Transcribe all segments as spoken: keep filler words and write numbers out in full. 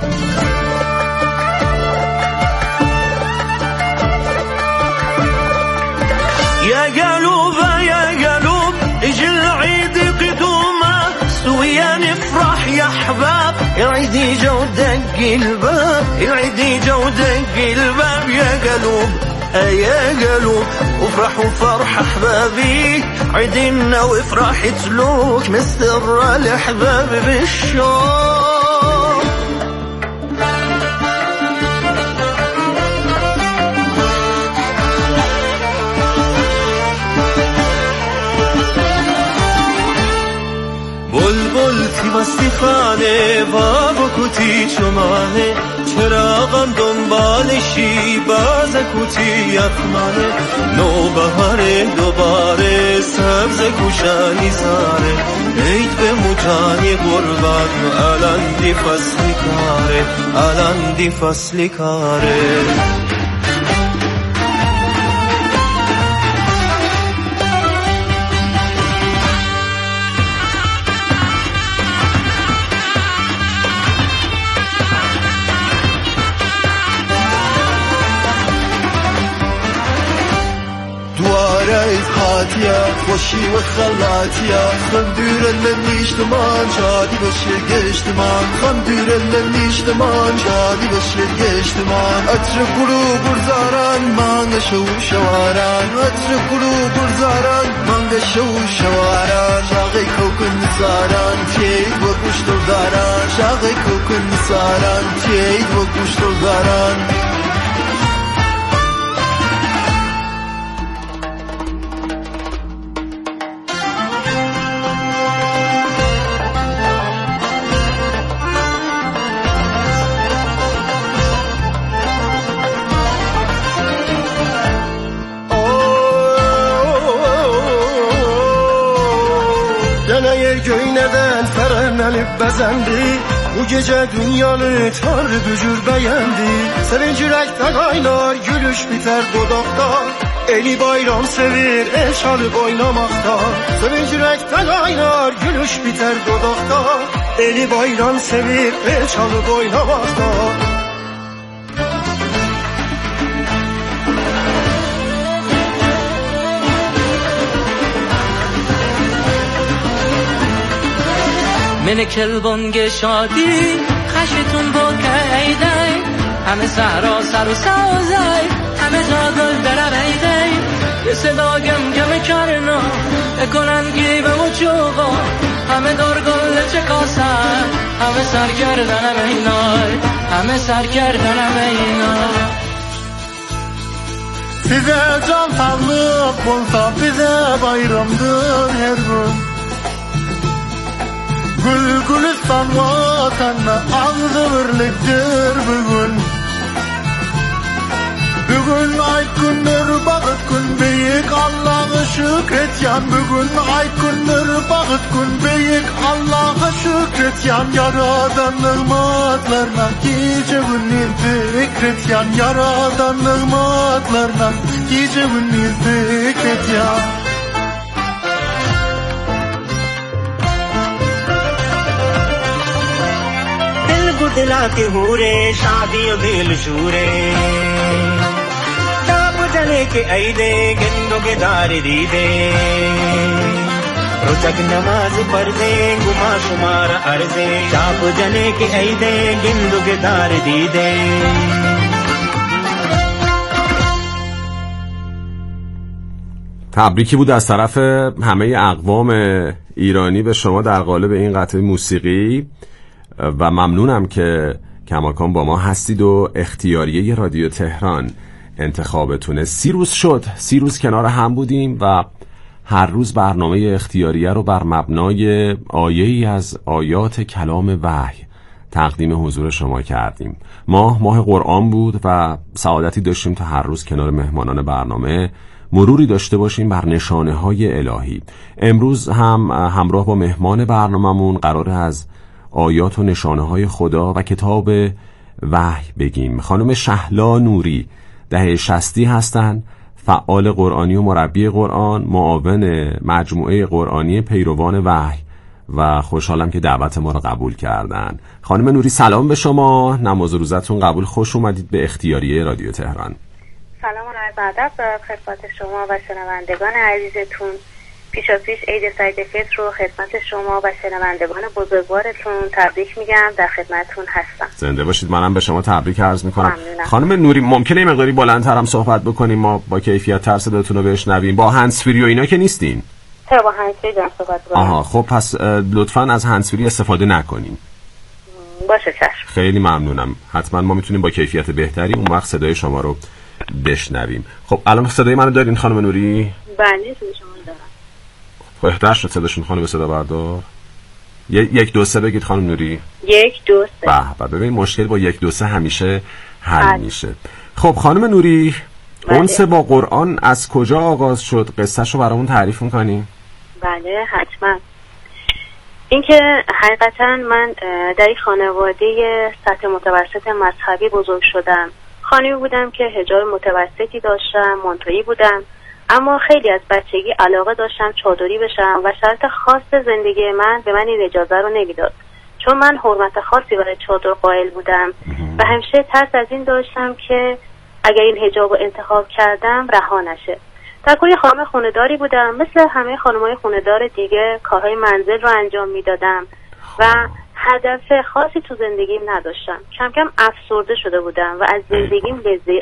يا قلوب يا قلوب اجي العيد قدومه سويا نفرح يا احباب العيد يجا ودق الباب العيد يجا ودق الباب يا قلوب يا قلوب وفرحوا فرح احبابي عيدنا وفرح تلوك مستر الاحباب بالشوق بلبل تیماستی خانه بابا کوتی چمانه چراغم دنبالشی باز کوتی یخمانه نو بهاره دوباره سبز گوشانی زاره عید به موتانی قربان الان دی فصلی کاره الان دی فصلی کاره خوشی و خلاتیا خم دورن نیشتمان شادی بشه گشتمان خم دورن نیشتمان شادی بشه گشتمان عطر گلو برزاران مانگ شو شواران عطر گلو برزاران مانگ شو شواران شاقی کوکن ساران تید و گوشتر داران شاقی کوکن ساران تید و گوشتر داران Göyneden frenlenip bezendi Bu gece dünyanı Tanrı bücür beğendi Sevinç yürekten kaynar gülüş biter dudakta Eli bayram sevir el çalıp oynamakta Sevinç yürekten kaynar gülüş biter dudakta Eli bayram sevir el çalıp oynamakta من کلبانگ شادی خشتون با کهیدی همه سهرا سر و سازی همه جا گل درم ایدی یه صدا گم گم کرنا اکنن گیبم و چوبا همه دار گل چکاسن همه سر کردنم اینای همه سر کردنم اینای Size can sağlık olsa bize bayramdır her gün Gül gülistan vatanına ağzı birliktir bugün Bugün ay gündür bakıt gün büyük Allah'a şükret yan Bugün ay gündür bakıt gün büyük Allah'a şükret yan Yaradan nığmatlarına gece gündür fikret yan Yaradan nığmatlarına gece gündür fikret yan दिला के हूरे शादियों दिल शूरे ताप जले के ऐदे गिंदो के दारी दी दे रुचक नमाज पढ़ दे गुमा शुमार अर्जे ताप जले के ऐदे गिंदो के दारी दी दे تبریکی بود از طرف همه اقوام ایرانی به شما در قالب این قطعه موسیقی و ممنونم که کماکان با ما هستید و اختیاریه رادیو تهران انتخابتونه. سی روز شد سی روز کنار هم بودیم و هر روز برنامه اختیاریه رو بر مبنای آیه‌ای از آیات کلام وحی تقدیم حضور شما کردیم. ماه ماه قرآن بود و سعادتی داشتیم تا هر روز کنار مهمانان برنامه مروری داشته باشیم بر نشانه های الهی. امروز هم همراه با مهمان برنامه‌مون قرار از آیات و نشانه های خدا و کتاب وحی بگیم. خانم شهلا نوری دهه شصتی هستن، فعال قرآنی و مربی قرآن، معاون مجموعه قرآنی پیروان وحی و خوشحالم که دعوت ما رو قبول کردن. خانم نوری سلام به شما، نماز و روزتون قبول، خوش اومدید به اختیاریه رادیو تهران. سلام و عرض ادب خدمت شما و شنوندگان عزیزتون. پیشا پیش عید سعید فطر رو خدمت شما و شنوندگان بزرگوارتون تبریک میگم، در خدمتتون هستم. زنده باشید. منم به شما تبریک عرض میکنم. خانم نوری ممکنه این مقداری بلندتر هم صحبت بکنیم، ما با کیفیت تر صداتون رو بشنویم؟ با هندزفری و اینا که نیستین؟ چرا با هندزفری دارم صحبت کنم؟ آها خب پس لطفاً از هندزفری استفاده نکنیم. باشه چشم. خیلی ممنونم. حتما ما میتونیم با کیفیت بهتری اون وقت صدای شما رو بشنویم. خب الان صدای منو دارین خانم نوری؟ بله صدای شما رو دارم. بهتر شد صداشون خانم صدا بردار. یک دو سه بگید خانم نوری. یک دو سه. به به ببین مشکل با یک دو سه همیشه حل میشه. خب خانم نوری اونس با قرآن از کجا آغاز شد؟ قصه‌شو برامون تعریف می‌کنی؟ بله حتما. اینکه حقیقتا من در این خانواده سطح متوسط مذهبی بزرگ شدم. خانمی بودم که حجاب متوسطی داشتم، منتهی بودم، اما خیلی از بچگی علاقه داشتم چادری بشم و شرط خاص زندگی من به من این اجازه رو نمیداد، چون من حرمت خاصی برای چادر قائل بودم و همیشه ترس از این داشتم که اگر این حجاب رو انتخاب کردم رها نشه. در کلی خانم خونه‌داری بودم، مثل همه خانم‌های خونه‌دار دیگه کارهای منزل رو انجام میدادم و هدف خاصی تو زندگیم نداشتم. کم کم افسرده شده بودم و از زندگیم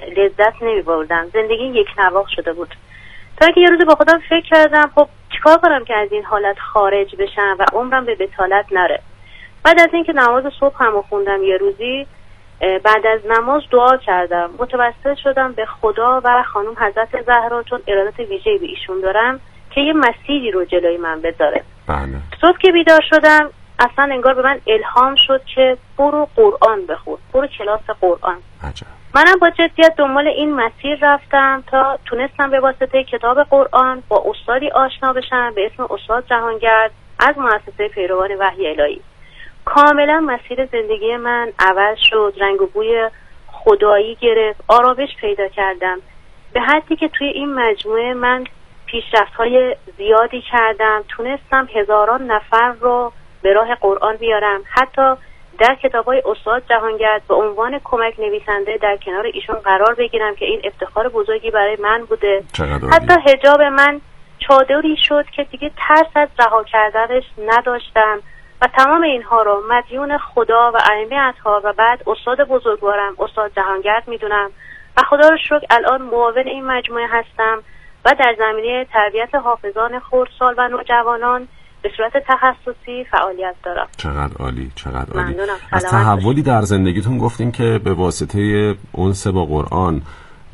لذت نمی‌بردم. زندگیم یک نواخت شده بود. تا اینکه یه روزی با خودم فکر کردم خب چیکار کنم که از این حالت خارج بشم و عمرم به بطالت نره. بعد از اینکه نماز صبح هم خوندم، یه روزی بعد از نماز دعا کردم، متوسل شدم به خدا و خانم حضرت زهرا، چون ارادت ویژه‌ای به ایشون دارم که یه مسیری رو جلوی من بذاره. بله. صبح که بیدار شدم اصلا انگار به من الهام شد که برو قرآن بخون، برو کلاس قرآن. عجب. منم با جدیت دنبال این مسیر رفتم تا تونستم به واسطه کتاب قرآن با استادی آشنا بشم به اسم استاد جهانگرد از مؤسسه پیروان وحی الهی. کاملا مسیر زندگی من عوض شد، رنگ و بوی خدایی گرفت، آرامش پیدا کردم، به حدی که توی این مجموعه من پیشرفت‌های زیادی کردم، تونستم هزاران نفر رو به راه قرآن بیارم، حتی در کتاب‌های استاد جهانگرد به عنوان کمک نویسنده در کنار ایشون قرار بگیرم که این افتخار بزرگی برای من بوده. حتی حجاب من چادری شد که دیگه ترس از رها کردنش نداشتم و تمام اینها رو مدیون خدا و ائمه اطهار و بعد استاد بزرگوارم استاد جهانگرد میدونم و خدا رو شکر الان معاون این مجموعه هستم و در زمینه تربیت حافظان خردسال و نوجوانان به صورت تخصصی فعالیت دارم. چقدر عالی، چقدر عالی. ممنونم. از تحولی در زندگیتون گفتین که به واسطه انس با قرآن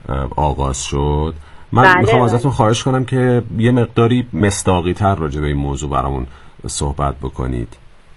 آغاز شد. من بله میخوام بله. ازتون خواهش کنم که یه مقداری مصداقی تر راجع به این موضوع برامون صحبت بکنید.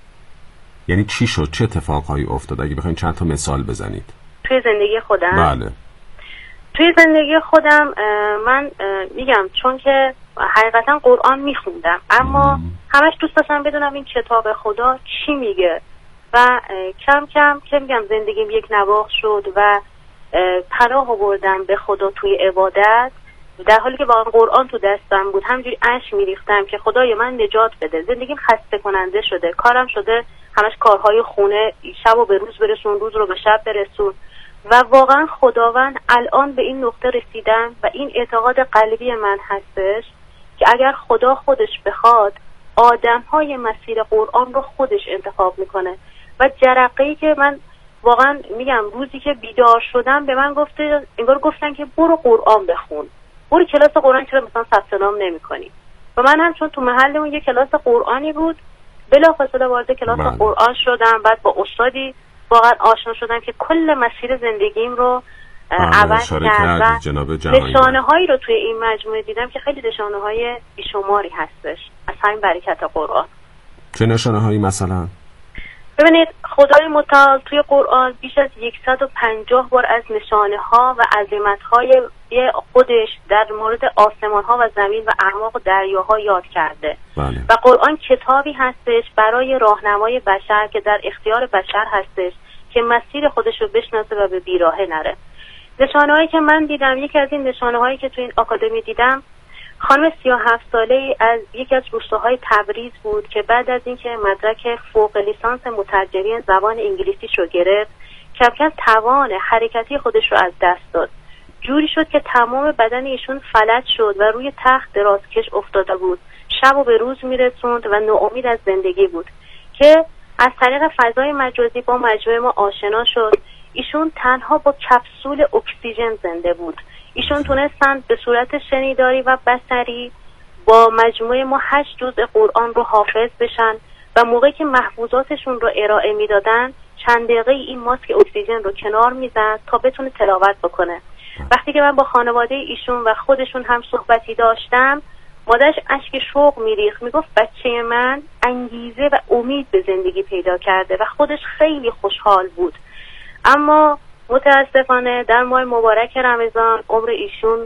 یعنی چی شد؟ چه اتفاقهایی افتاد؟ اگه بخواید چند تا مثال بزنید. توی زندگی خودم؟ بله. توی زندگی خودم من میگم چون که حقیقتا قرآن میخوندم اما مم. همش دوست داشتم بدونم این کتاب خدا چی میگه و کم کم که میگم زندگیم یک نواخت شد و پناه آوردم به خدا توی عبادت، در حالی که واقعا قرآن تو دستم بود همینجوری اشک میریختم که خدای من نجات بده. زندگیم خسته کننده شده، کارم شده همش کارهای خونه، شب و به روز برسون، روز رو به شب برسون و واقعا خداوند الان به این نقطه رسیدم و این اعتقاد قلبی من هستش که اگر خدا خودش بخواد آدم‌های مسیر قرآن رو خودش انتخاب میکنه و جرقه‌ای که من واقعا میگم روزی که بیدار شدم به من گفته انگار گفتن که برو قرآن بخون، برو کلاس قرآن، چرا مثلا ثبت نام نمی‌کنی؟ و من هم چون تو محلمون یه کلاس قرآنی بود بلافاصله وارد کلاس من. قرآن شدم، بعد با استادی واقعا آشنا شدم که کل مسیر زندگیم رو عوض کرد و نشانه هایی رو توی این مجموعه دیدم که خیلی نشانه های بیشماری هستش از همین برکت قرآن. چه نشانه هایی مثلا؟ ببینید خدای متعال توی قرآن بیش از صد و پنجاه بار از نشانه ها و عظمت های خودش در مورد آسمان ها و زمین و اعماق دریاها یاد کرده. بله. و قرآن کتابی هستش برای راهنمای بشر که در اختیار بشر هستش که مسیر خودش رو بشناسه و به بیراهه نره. نشانه هایی که من دیدم، یکی از این نشانه هایی که توی این آکادمی دیدم، خانم سی و هفت ساله از یکی از روستاهای تبریز بود که بعد از اینکه مدرک فوق لیسانس مترجمی زبان انگلیسیش رو گرفت، کم کم توان حرکتی خودش رو از دست داد. جوری شد که تمام بدن ایشون فلج شد و روی تخت درازکش افتاده بود. شب و به روز میرسوند و ناامید از زندگی بود که از طریق فضای مجازی با مجموعه ما آشنا شد. ایشون تنها با کپسول اکسیژن زنده بود. ایشون تونستند به صورت شنیداری و بصری با مجموعه ما هشت جزء قرآن رو حافظ بشن و موقعی که محفوظاتشون رو ارائه میدادن چند دقیقه این ماسک اکسیژن رو کنار میزد تا بتونه تلاوت بکنه. وقتی که من با خانواده ایشون و خودشون هم صحبتی داشتم، مادرش اشک شوق میریخت، میگفت بچه من انگیزه و امید به زندگی پیدا کرده و خودش خیلی خوشحال بود. اما متاسفانه در ماه مبارک رمضان عمر ایشون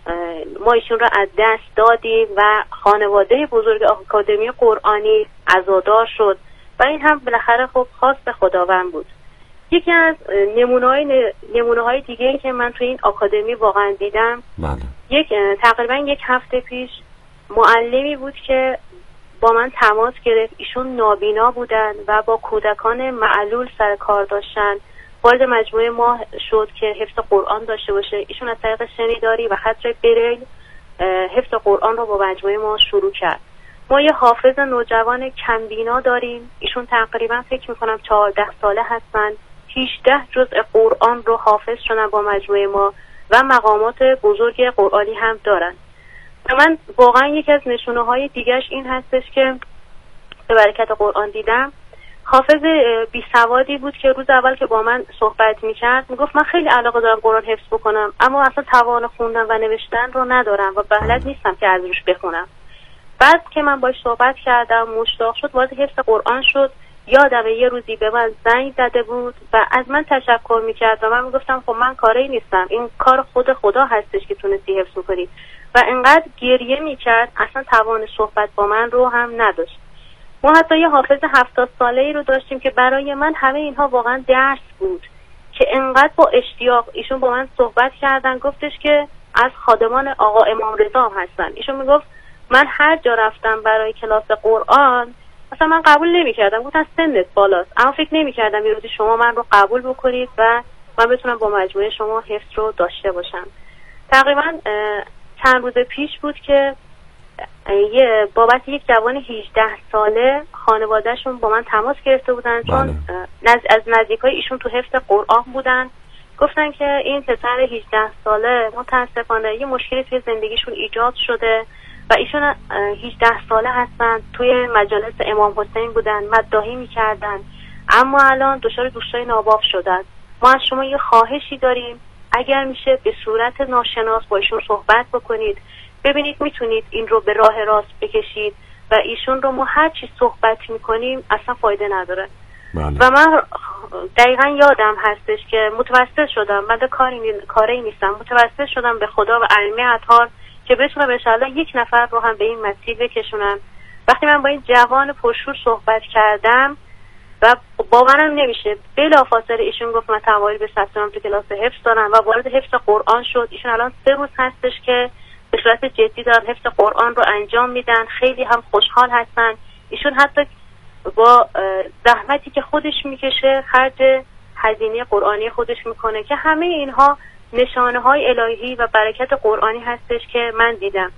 ما ایشون را از دست دادیم و خانواده بزرگ آکادمی قرآنی عزادار شد و این هم بالاخره خب خواست خداوند بود. یکی از نمونه‌های نمونه‌های دیگه‌ای که من توی این آکادمی واقعا دیدم، بله. یک تقریبا یک هفته پیش معلمی بود که با من تماس گرفت. ایشون نابینا بودن و با کودکان معلول سر کار داشتن. وارد مجموعه ما شد که حفظ قرآن داشته باشه. ایشون از طریق شنیداری و خط بریل حفظ قرآن رو با مجموعه ما شروع کرد. ما یه حافظ نوجوان کمبینا داریم. ایشون تقریبا فکر میکنم چهارده ساله هستن. هجده جزء قرآن رو حافظ شدن با مجموعه ما و مقامات بزرگ قرآنی هم دارن. و من واقعا یکی از نشونه های دیگرش این هستش که به برکت قرآن دیدم. حافظ بی سوادی بود که روز اول که با من صحبت میکرد میگفت من خیلی علاقه دارم قرآن حفظ بکنم، اما اصلا توان خوندن و نوشتن رو ندارم و بلد نیستم که از روش بخونم. بعد که من باش صحبت کردم مشتاق شد، وارد حفظ قرآن شد. یادمه یه روزی به من زنگ زده بود و از من تشکر میکرد و من میگفتم خب من کاری نیستم، این کار خود خدا هستش که تونستی حفظ کنی. و انقدر گریه میکرد، اصلا توان صحبت با من رو هم نداشت. ما حتی یه حافظ هفتاد ساله ای رو داشتیم که برای من همه اینها واقعا درس بود که انقدر با اشتیاق ایشون با من صحبت کردن. گفتش که از خادمان آقا امام رضا هستن. ایشون میگفت من هر جا رفتم برای کلاس قرآن اصلا من قبول نمی کردم، گفتن سنت بالاست، اما فکر نمی کردم یه روزی شما من رو قبول بکنید و من بتونم با مجموعه شما حفظ رو داشته باشم. تقریبا چند روز پیش بود که یه بابت یک جوان هجده ساله خانوادهشون با من تماس گرفته بودن، چون نز... از نزدیکای ایشون تو حفظ قرآن بودن. گفتن که این پسر هجده ساله متاسفانه یه مشکلی توی زندگیشون ایجاد شده و ایشون هجده ساله هستن، توی مجالس امام حسین بودن، مداحی میکردن، اما الان دچار دوستای ناباب شدن. ما از شما یه خواهشی داریم، اگر میشه به صورت ناشناس با ایشون صحبت بکنید، ببینید میتونید این رو به راه راست بکشید و ایشون رو ما هر چی صحبت میکنیم اصلا فایده نداره. بله. و من دقیقا یادم هستش که متوسل شدم، من کاری کاری نیستم، متوسل شدم به خدا و علمه اطهار که بتونم انشاءالله یک نفر رو هم به این مسیر بکشونم. وقتی من با این جوان پرشور صحبت کردم و باورم نمیشه، بلافاصله ایشون گفت من تمایل به ثبت نام تو کلاس حفظ دارم و وارد حفظ قرآن شد. ایشون الان سه روز هستش که به صورت جدی دارن حفظ قرآن رو انجام میدن، خیلی هم خوشحال هستن. ایشون حتی با زحمتی که خودش میکشه خرج هزینه قرآنی خودش میکنه که همه اینها نشانه های الهی و برکت قرآنی هستش که من دیدم.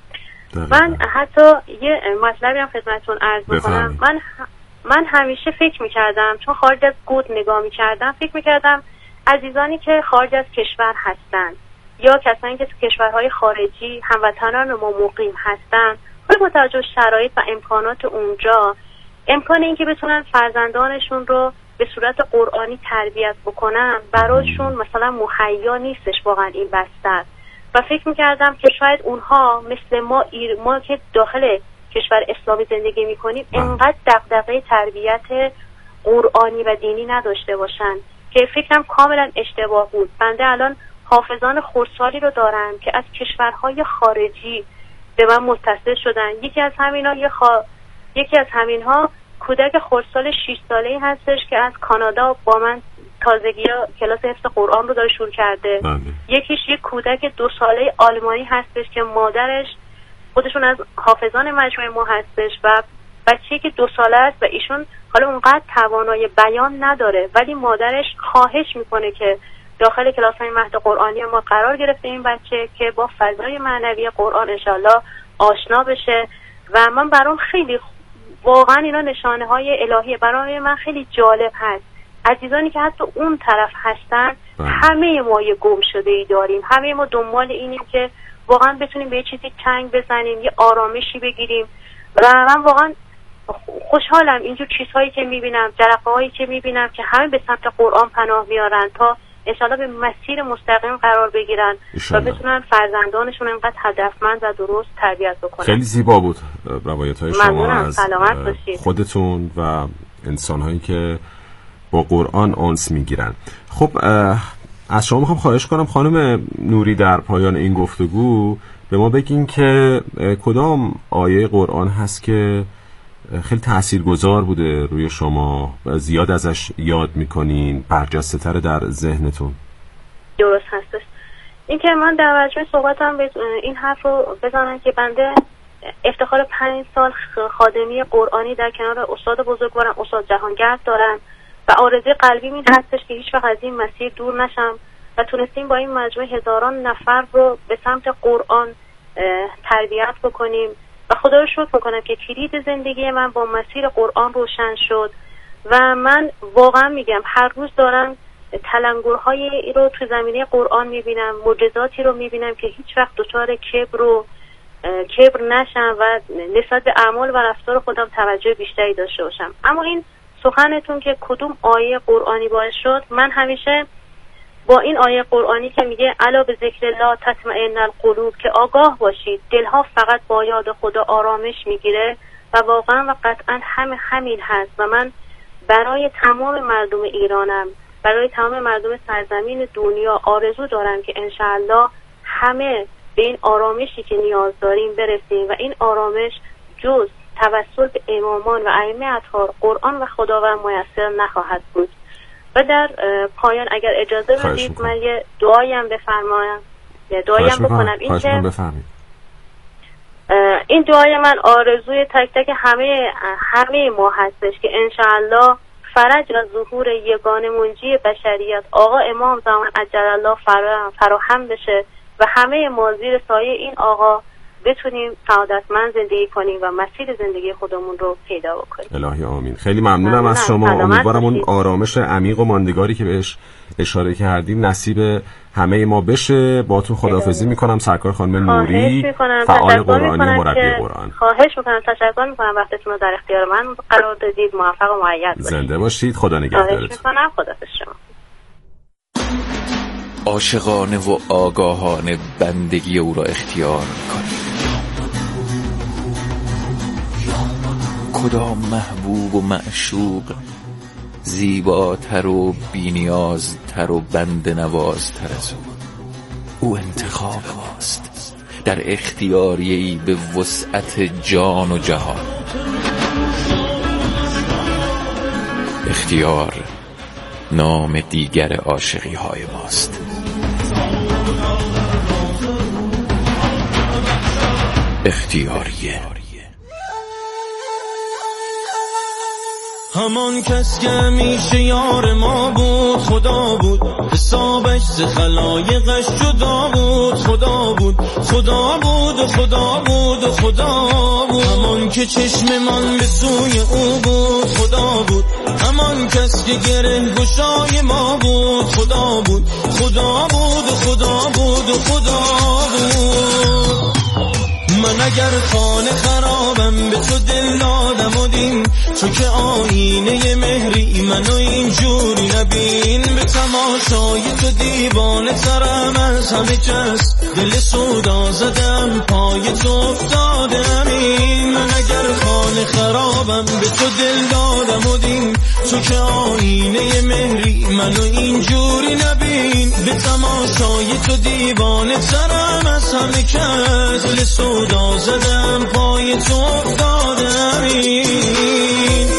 من حتی یه مطلبی هم خدمتتون عرض میکنم. من من همیشه فکر میکردم، چون خارج از گود نگاه میکردم، فکر میکردم عزیزانی که خارج از کشور هستن یا کسانی که تو کشورهای خارجی هموطنان ما مقیم هستن، با توجه شرایط و امکانات اونجا، امکان این که بتونن فرزندانشون رو به صورت قرآنی تربیت بکنن براشون مثلا مهیا نیستش واقعا این بستر. و فکر میکردم که شاید اونها مثل ما ایر ما که داخل کشور اسلامی زندگی میکنیم انقدر دغدغه تربیت قرآنی و دینی نداشته باشن، که فکرم کاملا اشتباه بود. بنده الان حافظان خردسالی رو دارم که از کشورهای خارجی به من متصل شدن. یکی از همینا یه خوا... یکی از همینها کودک خردسال شش ساله‌ای هستش که از کانادا با من تازگی کلاس حفظ قرآن رو داره شروع کرده. بله. یکیش یک کودک دو ساله آلمانی هستش که مادرش خودشون از حافظان مجموعه ما هستش و بچه‌ای که دو ساله است و ایشون حالا اونقدر توانایی بیان نداره، ولی مادرش خواهش میکنه که داخل کلاس‌های مهد قرآنی ما قرار گرفته این بچه که با فضای معنوی قرآن انشالله آشنا بشه. و من برام خیلی واقعا اینا نشانه های الهیه، برای من خیلی جالب هست. عزیزانی که حتی اون طرف هستن همه ما یه گم شده ای داریم، همه ما دنبال اینیم که واقعا بتونیم به یه چیزی چنگ بزنیم، یه آرامشی بگیریم. و من واقعا خوشحالم اینجور چیزهایی که میبینم، جرقه هایی که میبینم که همه به سمت قرآن پناه میارن تا انشالله به مسیر مستقیم قرار بگیرن و بتونن فرزندانشون اینقدر هدفمند و درست تربیت بکنن. خیلی زیبا بود روایت های شما از خودتون و انسانهایی که با قرآن انس میگیرن. خب از شما میخوام خواهش کنم خانم نوری در پایان این گفتگو به ما بگین که کدام آیه قرآن هست که خیلی تاثیرگذار بوده روی شما، زیاد ازش یاد میکنین، برجسته تر در ذهنتون؟ درست هستش. این که من در مجموع صحبتم این حرف رو بزنم که بنده افتخار پنج سال خادمی قرآنی در کنار استاد بزرگوارم استاد جهانگرد دارم و آرزوی قلبی این هستش که هیچ وقت از این مسیر دور نشم و تونستیم با این مجموعه هزاران نفر رو به سمت قرآن تربیت بکنیم و خدا رو شکر میکنم که کلید زندگی من با مسیر قرآن روشن شد. و من واقعا میگم هر روز دارم تلنگرهایی رو تو زمینه قرآن میبینم، معجزاتی رو میبینم که هیچ وقت دچار کبر و کبر نشم و نسبت به اعمال و رفتار خودم توجه بیشتری داشته باشم. اما این سخنتون که کدوم آیه قرآنی باعث شد، من همیشه با این آیه قرآنی که میگه الا به ذکر الله تطمئن القلوب، که آگاه باشید دلها فقط با یاد خدا آرامش میگیره و واقعا و قطعا هم همین هست. و من برای تمام مردم ایرانم، برای تمام مردم سرزمین دنیا آرزو دارم که انشاءالله همه به این آرامشی که نیاز داریم برسیم و این آرامش جز توسل به امامان و ائمه اطهار قرآن و خداوند میسر نخواهد بود. و در پایان اگر اجازه بدید من یه دعایم بفرمایم، یه دعایم بکنم. این که این دعای من آرزوی تک تک همه همه ما هستش که انشاءالله فرج و ظهور یگانه منجی بشریت آقا امام زمان عجل الله فراهم بشه و همه ما زیر سایه این آقا بتونیم سعادتمند زندگی کنیم و مسیر زندگی خودمون رو پیدا بکنیم. الهی آمین. خیلی ممنونم از شما. امیدوارم اون آرامش عمیق و ماندگاری که بهش اشاره کردیم نصیب همه ما بشه. با تو خداحافظی میکنم سرکار خانم نوری، فعال قرآنی و مربی قرآن. خواهش میکنم، تشکر میکنم وقتتون رو در اختیار من قرار دادید. موفق و مؤید باشید. زنده باشید. خدا نگهدارتون. خواهش میکنم. خداحافظ شما. عاشقانه و آگاهانه بندگی او را اختیار کنید. کدام محبوب و معشوق زیباتر و بی‌نیازتر و بنده نوازتر از او؟ او انتخاب ماست در اختیاریه‌ای به وسعت جان و جهان. اختیار نام دیگر عاشقی های ماست. اختیاریه. همان کس که همیشه یار ما بود خدا بود، حسابش ز خلایقش جدا بود خدا بود، خدا بود و خدا بود و خدا بود. همان که چشممان به سوی او بود خدا بود، همان کس که گره گشای ما بود خدا بود، خدا بود و خدا بود و خدا بود. من اگر خانه خرابم به تو دل دادم و دین، تو که آینه مهری منو اینجوری نبین. به تماشای تو دیوانه ترم از همه کس، دل سودا زدم پای تو افتادم این. من اگر خانه خرابم به تو دل دادم و دین، تو که آینه مهری منو اینجوری نبین. به تماشای تو دیوانه ترم از همه کس، دل سودا زدم پای تو افتادم این.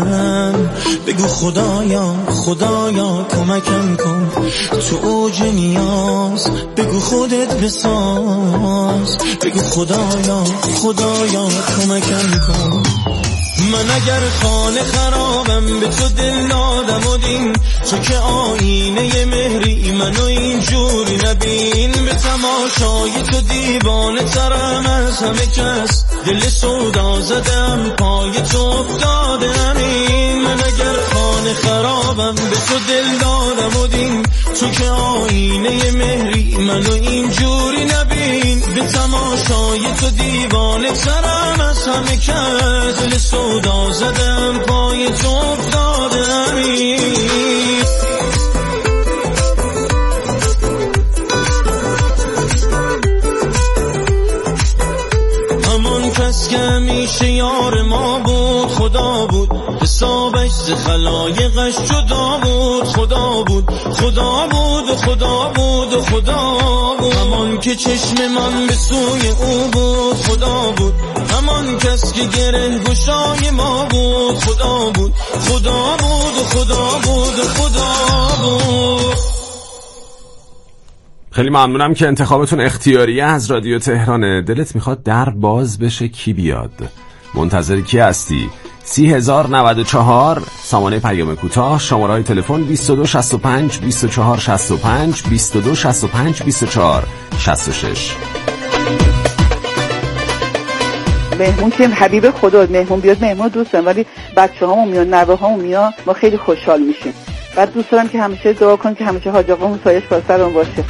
سرم. بگو خدایا خدایا کمکم کن تو اوج نیاز، بگو خودت بساز. بگو خدایا خدایا کمکم کن. من اگر خانه خرابم به تو دل دادم و دین، تو که آینه مهری منو اینجوری نبین. به تماشای تو دیوانه ترم از همه کس، دل سودا زدم پای تو افتادم این. من اگر خانه خرابم به تو دل دادم و دین، تو که آینه مهری منو اینجوری نبین. به تماشای تو دیوانه ترم از همه کس، دل سودا زدم پای تو افتادم این. همون کس که همیشه یار ما بود خدا بود، حسابش ز خلایقش جدا بود خدا بود. خدا بود و خدا بود و خدا بود. همان که چشم من به سوی او بود خدا بود. همان کس که گره گشای ما بود خدا بود. خدا بود و خدا بود و خدا بود. خیلی ممنونم که انتخابتون اختیاریه از رادیو تهرانه. دلت میخواد در باز بشه کی بیاد؟ منتظر کی هستی؟ سی هزار نود و چهار سامانه پیام کوتاه، شماره های تلفن بیست و دو شصت و پنج بیست و چهار شصت و پنج بیست و دو شصت و پنج بیست و چهار شصت و شش. مهمون که حبیب خدا، مهمون بیاد مهمون دوست دارم، ولی بچه هامون میان نوه هامون میان ما خیلی خوشحال میشیم. بعد دوست دارم که همیشه دعا کن که همیشه حاج آقامون سایش با سرمون باشه.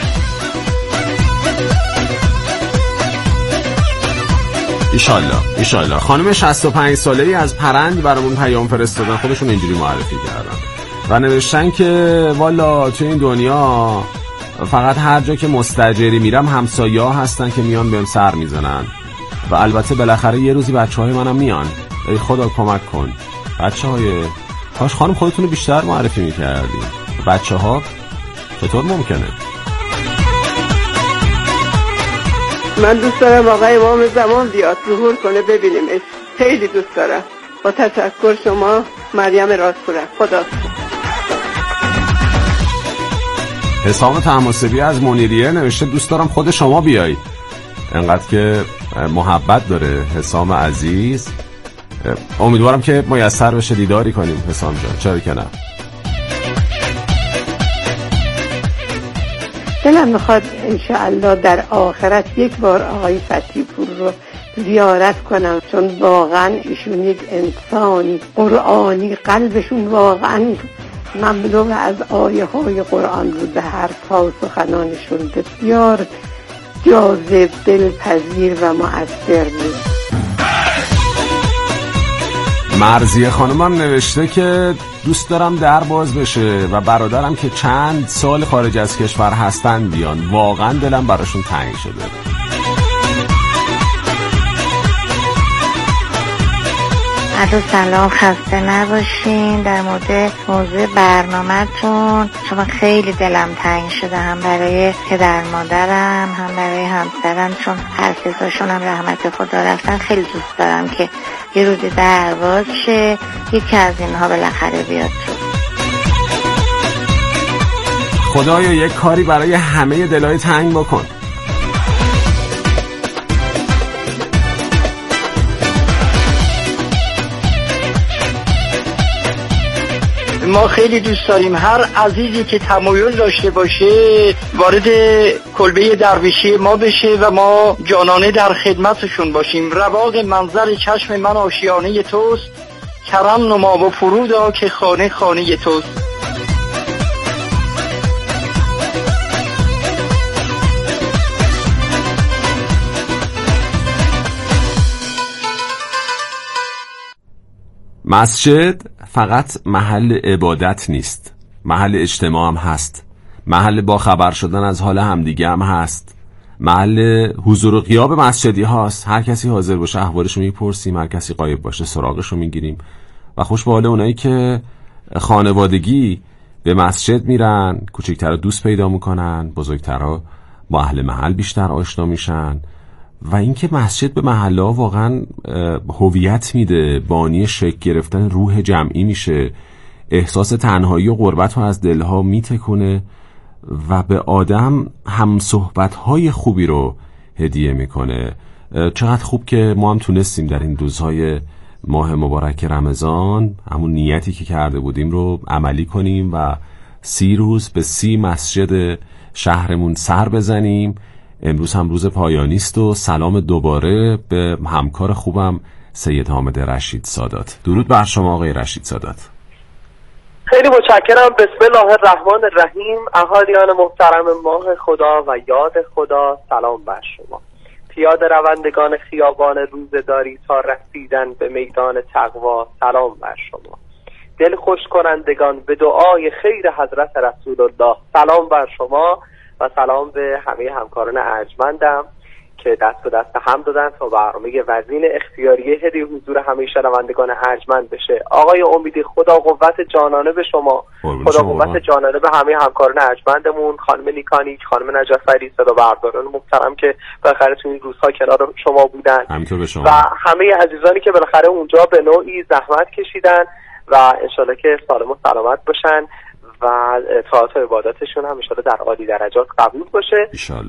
ایشالله ایشالله. خانم شصت و پنج ساله‌ای از پرند برامون پیام فرستادن، خودشون اینجوری معرفی کردن و نوشتن که والا تو این دنیا فقط هر جا که مستاجری میرم همسایه‌ها هستن که میان بهم سر میزنن و البته بالاخره یه روزی بچه‌های منم میان. ای خدا کمک کن بچه‌های. کاش خانم خودتون رو بیشتر معرفی میکردین. بچه‌ها چطور ممکنه؟ من دوست دارم آقای امام زمان بیاد ظهور کنه ببینیمش، خیلی دوست دارم. با تشکر شما مریم راست‌پور. خدا. حسام طهماسبی از منیریه نوشته دوست دارم خود شما بیایید. انقدر که محبت داره حسام عزیز. امیدوارم که میسر بشه دیداری کنیم حسام جان، چرا که نه. دلم میخواد انشاءالله در آخرت یک بار آقای فتحی پور رو زیارت کنم، چون واقعا ایشون یک انسانی قرآنی، قلبشون واقعا مملو از آیه های قرآن بود. به حرف‌ها و سخنانشون بسیار جاذب، دلپذیر و مؤثر بود. مرضیه خانمم نوشته که دوست دارم در باز بشه و برادرم که چند سال خارج از کشور هستن بیان. واقعا دلم براشون تنگ شده. عدو سلام، خسته نباشین. در مورد موضوع برنامه‌تون شما خیلی دلم تنگ شده، هم برای پدر مادرم هم برای همسرم، چون هر سه‌تاشون هم رحمت خدا رفتن. خیلی دوست دارم که یه روزی در باز شه، یکی از اینها بالاخره بیاد تو. خدایا یک کاری برای همه دلای تنگ بکن. ما خیلی دوست داریم هر عزیزی که تمایل داشته باشه وارد کلبه درویشی ما بشه و ما جانانه در خدمتشون باشیم. رواق منظر چشم من آشیانه توست، کرم نما و فرودا که خانه خانه توست. مسجد فقط محل عبادت نیست، محل اجتماع هم هست، محل با خبر شدن از حال همدیگه هم هست، محل حضور و غیاب مسجدی هاست. هر کسی حاضر باشه احوالشو میپرسیم، هر کسی غایب باشه سراغشو میگیریم و خوش به حال اونایی که خانوادگی به مسجد میرن، کوچکترها دوست پیدا میکنن، بزرگترها با اهل محل بیشتر آشنا میشن و اینکه مسجد به محله ها واقعا هویت میده، بانی شکل گرفتن روح جمعی میشه، احساس تنهایی و غربت رو از دلها میتکونه و به آدم هم صحبت‌های خوبی رو هدیه میکنه. چقدر خوب که ما هم تونستیم در این روزهای ماه مبارک رمضان همون نیتی که کرده بودیم رو عملی کنیم و سی روز به سی مسجد شهرمون سر بزنیم. امروز هم روز پایانی است و سلام دوباره به همکار خوبم سید حامد رشید سادات. درود بر شما آقای رشید سادات. خیلی متشکرم. بسم الله الرحمن الرحیم. اهالیان محترم ماه خدا و یاد خدا، سلام بر شما. پیاده روندگان خیابان روزداری تا رسیدن به میدان تقوا، سلام بر شما. دل خوش کنندگان به دعای خیر حضرت رسول الله، سلام بر شما و سلام به همه همکاران ارجمندم که دست به دست هم دادن تا برنامه وزین اختیاریه هدیه حضور همه شنوندگان ارجمند بشه. آقای امیدی، خدا قوت جانانه به شما، خدا قوت جانانه به همه همکاران ارجمندمون، خانم نیکانی، خانم نجفری، صدا برداران محترم که بالاخره تو این روزها کنار شما بودن و همه عزیزانی که بالاخره اونجا به نوعی زحمت کشیدن و انشالله که سالم و سلامت باشن و طاعت و عباداتشون هم انشالله در عالی درجات قبول باشه.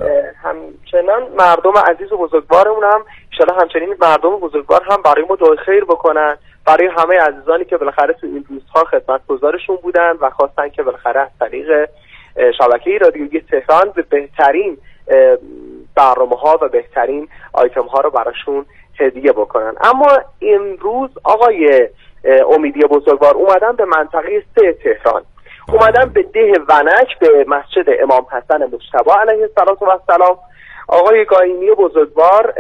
همچنان مردم عزیز و بزرگوارمون هم انشالله همچنین مردم بزرگوار هم برای ما دعای خیر بکنن، برای همه عزیزانی که بالاخره تو این روزها خدمتگزارشون بودن و خواستن که بالاخره از طریق شبکه رادیویی تهران به بهترین برنامه‌ها و بهترین آیتم ها رو براشون هدیه بکنن. اما امروز آقای امیدی بزرگوار اومدن به منطقه سه تهران، اومدن به ده ونک به مسجد امام حسن مجتبی علیه السلام. آقای گاینی بزرگوار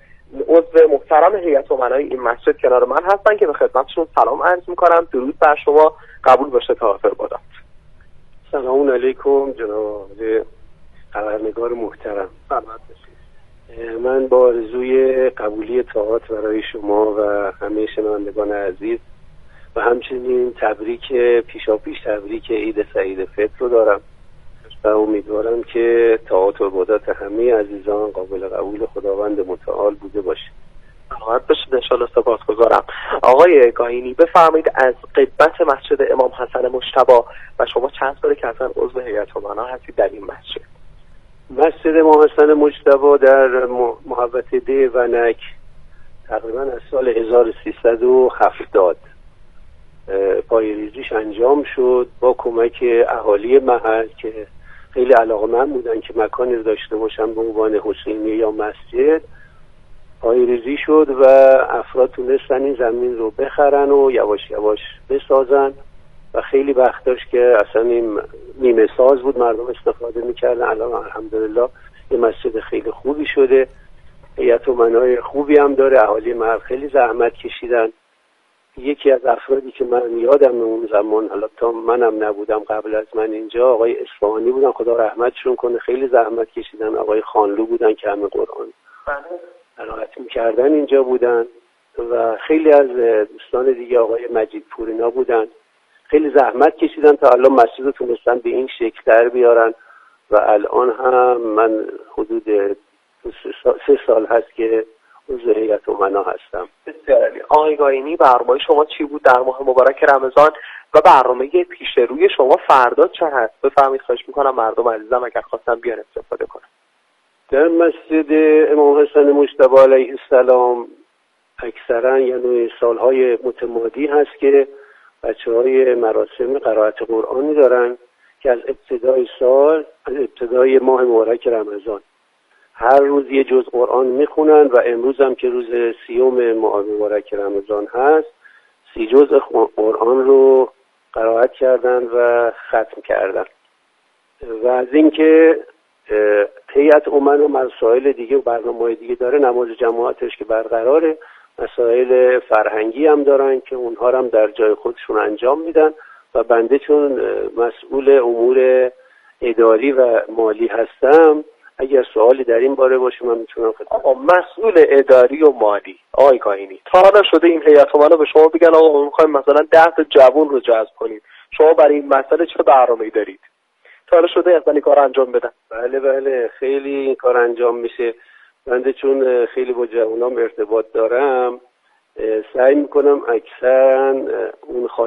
عضو محترم هیئت امنای این مسجد کنار من هستن که به خدمتشون سلام عرض میکنم. درود بر شما، قبول باشه طاعت و عبادات. سلام علیکم جناب خبرنگار محترم. سلامت باشید. من با آرزوی قبولی طاعات برای شما و همه شنوندگان عزیز و همچنین تبریک پیشاپیش تبریک عید سعید فطر رو دارم و امیدوارم که طاعات و عبادات همه عزیزان قابل قبول خداوند متعال بوده باشه. سلامت باشید انشالله. سپاسگزارم. آقای گاینی بفرمایید از قدمت مسجد امام حسن مجتبی و شما چند ساله که اصلا عضو هیئت امنا هستید در این مسجد؟ مسجد امام حسن مجتبی در محوطه ده ونک تقریبا از سال هزار و سیصد و هفتاد پایه‌ریزیش انجام شد با کمک اهالی محل که خیلی علاقه‌مند بودن که مکانی داشته باشن به عنوان حسینیه یا مسجد. پایه‌ریزی شد و افراد تونستن این زمین رو بخرن و یواش یواش بسازن و خیلی وقت داشت که اصلا این نیمه ساز بود، مردم استفاده میکردن. الان الحمدلله یه مسجد خیلی خوبی شده، هیئت امنای خوبی هم داره، اهالی محل خیلی زحمت کشیدن. یکی از افرادی که من یادم اون زمان، حالا تا منم نبودم قبل از من اینجا، آقای اصفهانی بودن، خدا رحمتشون کنه، خیلی زحمت کشیدن. آقای خانلو بودن که همه قرآن قرائت میکردن اینجا بودن و خیلی از دوستان دیگه، آقای مجید پورینا بودن، خیلی زحمت کشیدن تا الان مسجد رو تونستن به این شکل در بیارن و الان هم من حدود سه سال هست که عضو هیئت امنا هستم. بسیار عالی. آقای گاینی، برنامه شما چی بود در ماه مبارک رمضان و برنامه پیش روی شما فردا چه هست؟ بفرمایید، خواهش میکنم مردم عزیزم اگر خواستن بیان استفاده کنن. در مسجد امام حسن مجتبی علیه السلام اکثرا یعنی سالهای متمادی هست که بچه‌های مراسم قرائت قرآنی دارن که از ابتدای سال، از ابتدای ماه مبارک رمضان هر روز یه جزء قرآن میخونن و امروز هم که روز سیوم ماه مبارک رمضان هست سی جزء قرآن رو قرائت کردن و ختم کردن. و از اینکه هیئت امنا مسائل دیگه و برنامه‌های دیگه داره، نماز جماعتش که برقراره، مسائل فرهنگی هم دارن که اونها هم در جای خودشون انجام میدن و بنده چون مسئول امور اداری و مالی هستم، اگر سوالی در این باره باشه من میتونم خدمت. آقا مسئول اداری و مالی آقای کاهینی، تا حالا شده این هیئت امنا به شما بگن آقا ما می‌خوایم مثلا ده تا جوون رو جذب کنیم، شما برای این مسئله چه برنامه‌ای دارید؟ تا حالا شده اصلا این کار انجام بدن؟ بله بله خیلی این کار انجام میشه. بنده چون خیلی با جوانام ارتباط دارم، سعی میکنم اکثرا اون